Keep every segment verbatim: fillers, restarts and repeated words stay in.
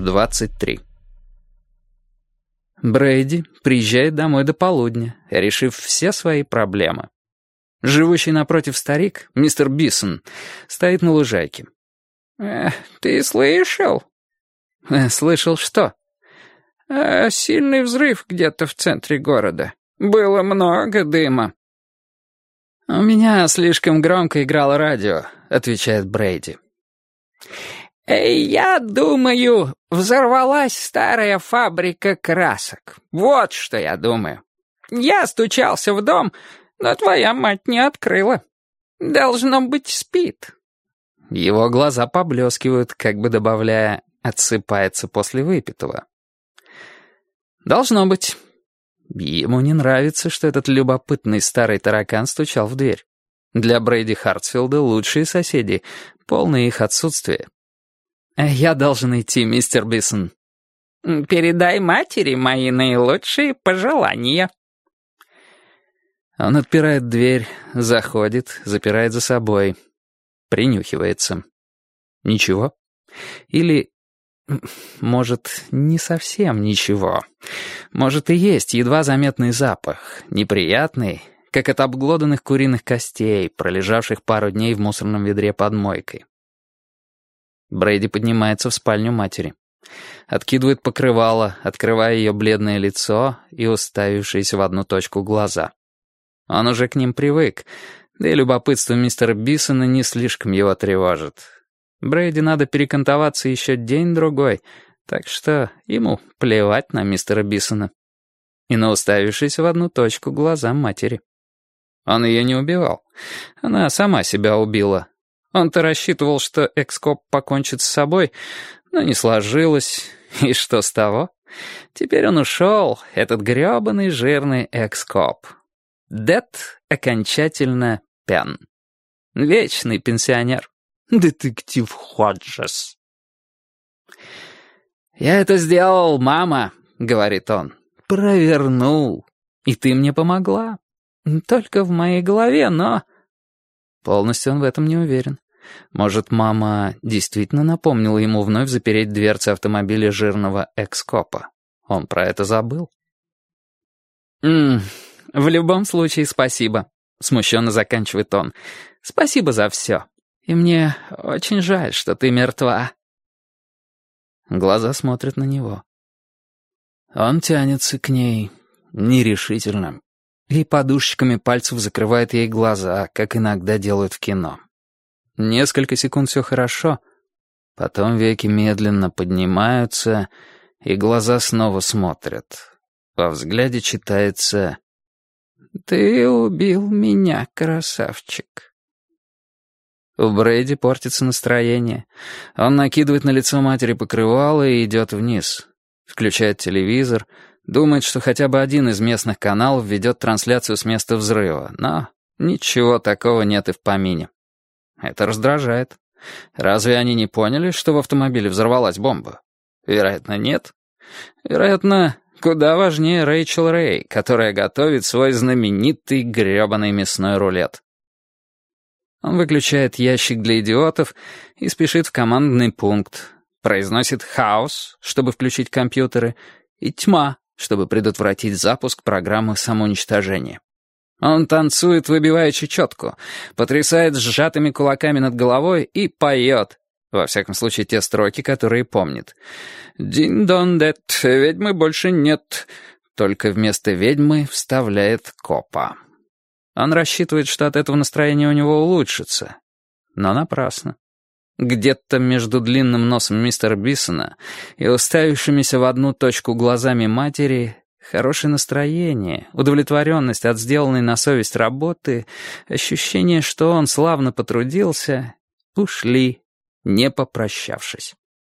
двадцать три. Брейди приезжает домой до полудня, решив все свои проблемы. Живущий напротив старик, мистер Бисон, стоит на лужайке. «Э, ты слышал?» Э, «Слышал что?» э, «Сильный взрыв где-то в центре города. Было много дыма». «У меня слишком громко играло радио», — отвечает Брейди. Эй, «Я думаю, взорвалась старая фабрика красок. Вот что я думаю. Я стучался в дом, но твоя мать не открыла. Должно быть, спит». Его глаза поблескивают, как бы добавляя «отсыпается после выпитого». «Должно быть». Ему не нравится, что этот любопытный старый таракан стучал в дверь. Для Брейди Хартфилда лучшие соседи, полное их отсутствие. «Я должен идти, мистер Бисон». «Передай матери мои наилучшие пожелания». Он отпирает дверь, заходит, запирает за собой, принюхивается. Ничего? Или, может, не совсем ничего. Может, и есть едва заметный запах, неприятный, как от обглоданных куриных костей, пролежавших пару дней в мусорном ведре под мойкой. Брейди поднимается в спальню матери. Откидывает покрывало, открывая ее бледное лицо и уставившиеся в одну точку глаза. Он уже к ним привык, да и любопытство мистера Бисона не слишком его тревожит. Брейди надо перекантоваться еще день-другой, так что ему плевать на мистера Бисона. И на уставившиеся в одну точку глаза матери. Он ее не убивал. Она сама себя убила. Он-то рассчитывал, что экс-коп покончит с собой, но не сложилось. И что с того? Теперь он ушел, этот гребаный жирный экс-коп. Дэд окончательно пьян. Вечный пенсионер. Детектив Ходжес. «Я это сделал, мама», — говорит он. «Провернул. И ты мне помогла. Только в моей голове, но...» Полностью он в этом не уверен. Может, мама действительно напомнила ему вновь запереть дверцы автомобиля жирного экс-копа. Он про это забыл. «М-м, в любом случае спасибо», — смущенно заканчивает он. «Спасибо за все. И мне очень жаль, что ты мертва». Глаза смотрят на него. Он тянется к ней нерешительно и подушечками пальцев закрывает ей глаза, как иногда делают в кино. Несколько секунд все хорошо, потом веки медленно поднимаются, и глаза снова смотрят. Во взгляде читается «Ты убил меня, красавчик». У Брейди портится настроение. Он накидывает на лицо матери покрывало и идет вниз. Включает телевизор, думает, что хотя бы один из местных каналов ведет трансляцию с места взрыва, но ничего такого нет и в помине. Это раздражает. Разве они не поняли, что в автомобиле взорвалась бомба? Вероятно, нет. Вероятно, куда важнее Рэйчел Рэй, которая готовит свой знаменитый грёбаный мясной рулет. Он выключает ящик для идиотов и спешит в командный пункт. Произносит «хаос», чтобы включить компьютеры, и «тьма», чтобы предотвратить запуск программы самоуничтожения. Он танцует, выбивая чечетку, потрясает сжатыми кулаками над головой и поет. Во всяком случае, те строки, которые помнит. «Дин-дон-дет, ведьмы больше нет». Только вместо ведьмы вставляет копа. Он рассчитывает, что от этого настроение у него улучшится. Но напрасно. Где-то между длинным носом мистера Бисона и уставившимися в одну точку глазами матери хорошее настроение, удовлетворенность от сделанной на совесть работы, ощущение, что он славно потрудился, ушли, не попрощавшись.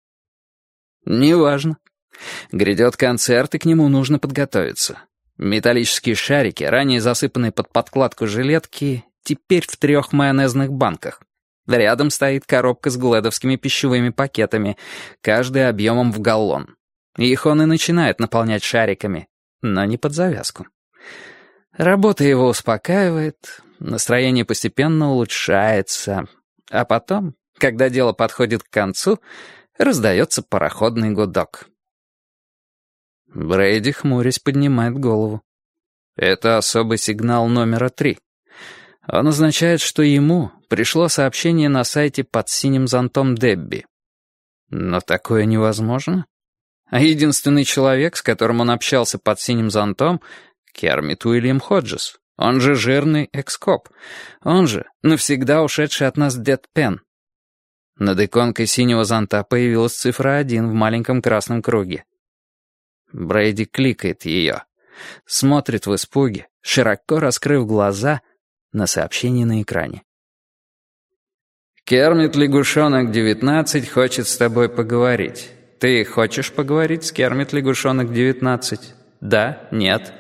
Неважно. Грядет концерт, и к нему нужно подготовиться. Металлические шарики, ранее засыпанные под подкладку жилетки, теперь в трех майонезных банках. Рядом стоит коробка с глэдовскими пищевыми пакетами, каждый объемом в галлон. Их он и начинает наполнять шариками, но не под завязку. Работа его успокаивает, настроение постепенно улучшается, а потом, когда дело подходит к концу, Раздается пароходный гудок. Брейди, хмурясь, поднимает голову. Это особый сигнал номера три. Он означает, что ему пришло сообщение на сайте под синим зонтом Дебби. Но такое невозможно. А единственный человек, с которым он общался под синим зонтом, Кермит Уильям Ходжес. Он же жирный экскоп. Он же навсегда ушедший от нас Дед Пен. Над иконкой синего зонта появилась цифра один в маленьком красном круге. Брейди кликает ее. Смотрит в испуге, широко раскрыв глаза на сообщение на экране. «Кермит Лягушонок девятнадцать хочет с тобой поговорить. Ты хочешь поговорить с Кермит Лягушонок девятнадцать? Да? Нет?»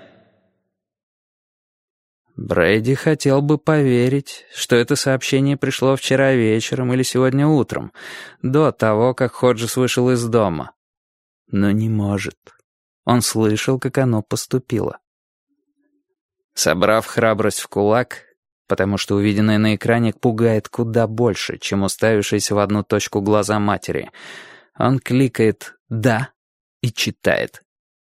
Брейди хотел бы поверить, что это сообщение пришло вчера вечером или сегодня утром, до того, как Ходжес вышел из дома. Но не может. Он слышал, как оно поступило. Собрав храбрость в кулак, потому что увиденное на экране пугает куда больше, чем уставившиеся в одну точку глаза матери, он кликает «Да» и читает.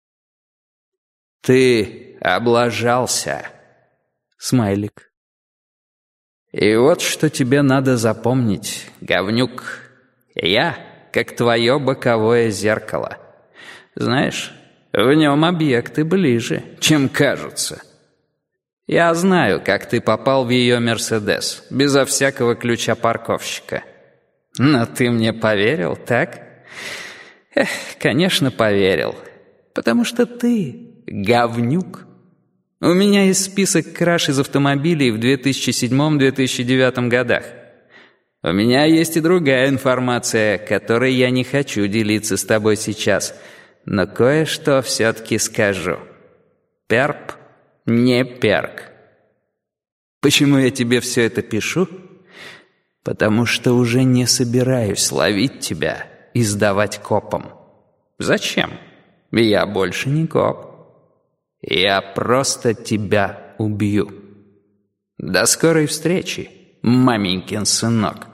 «Ты облажался». Смайлик. «И вот что тебе надо запомнить, говнюк. Я, как твое боковое зеркало. Знаешь, в нем объекты ближе, чем кажутся. Я знаю, как ты попал в ее «Мерседес», безо всякого ключа парковщика. Но ты мне поверил, так? Эх, конечно, поверил. Потому что ты говнюк. У меня есть список краж из автомобилей в две тысячи седьмом — две тысячи девятом годах. У меня есть и другая информация, которой я не хочу делиться с тобой сейчас, но кое-что все-таки скажу. Перп не перк. Почему я тебе все это пишу? Потому что уже не собираюсь ловить тебя и сдавать копам. Зачем? Я больше не коп. Я просто тебя убью. До скорой встречи, маменькин сынок.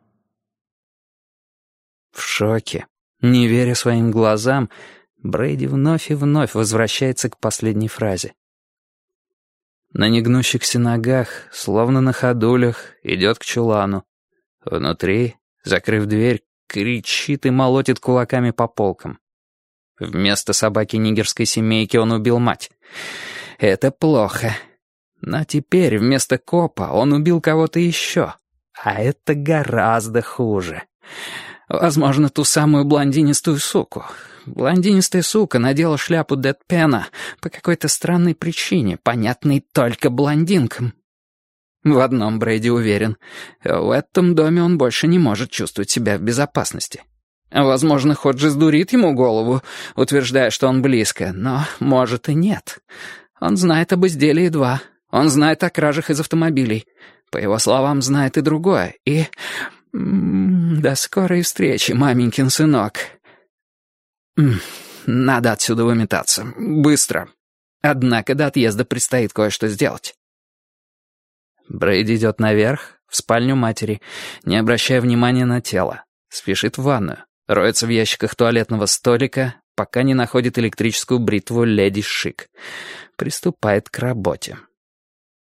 В шоке, не веря своим глазам, Брейди вновь и вновь возвращается к последней фразе. На негнущихся ногах, словно на ходулях, идет к чулану. Внутри, закрыв дверь, кричит и молотит кулаками по полкам. Вместо собаки нигерской семейки он убил мать. Это плохо. Но теперь вместо копа он убил кого-то еще. А это гораздо хуже. Возможно, ту самую блондинистую суку. Блондинистая сука надела шляпу Дэдпена по какой-то странной причине, понятной только блондинкам. В одном Брейди уверен. В этом доме он больше не может чувствовать себя в безопасности. Возможно, Ходжес дурит ему голову, утверждая, что он близко, но, может, и нет. Он знает об изделии два. Он знает о кражах из автомобилей. По его словам, знает и другое. И... М-м, до скорой встречи, маменькин сынок. М-м, надо отсюда выметаться. Быстро. Однако до отъезда предстоит кое-что сделать. Брейди идет наверх, в спальню матери, не обращая внимания на тело. Спешит в ванную. Роется в ящиках туалетного столика, пока не находит электрическую бритву «Леди Шик». Приступает к работе.